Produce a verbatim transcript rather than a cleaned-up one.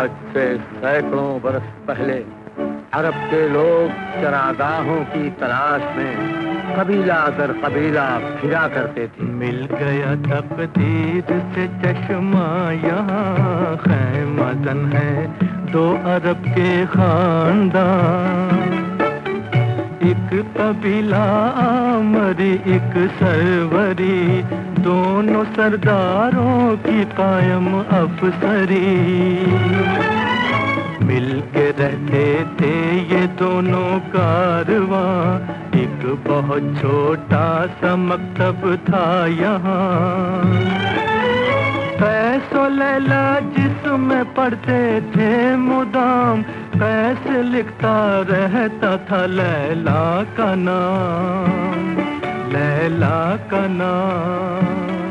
आज से सैकड़ों बरस पहले अरब के लोग चरागाहों की तलाश में कबीला दर कबीला फिरा करते थे। मिल गया तकदीर से चश्मा यहाँ, खैमा जन है दो अरब के खानदान। एक कबीला आमरी एक सरवरी, दोनों सरदारों की कायम अफसरी। मिल के रहते थे ये दोनों कारवां, एक बहुत छोटा सा मकतब था यहाँ। कैसो लैला जिसमें पढ़ते थे मुदाम, कैसे लिखता रहता था लैला का नाम, लैला का नाम।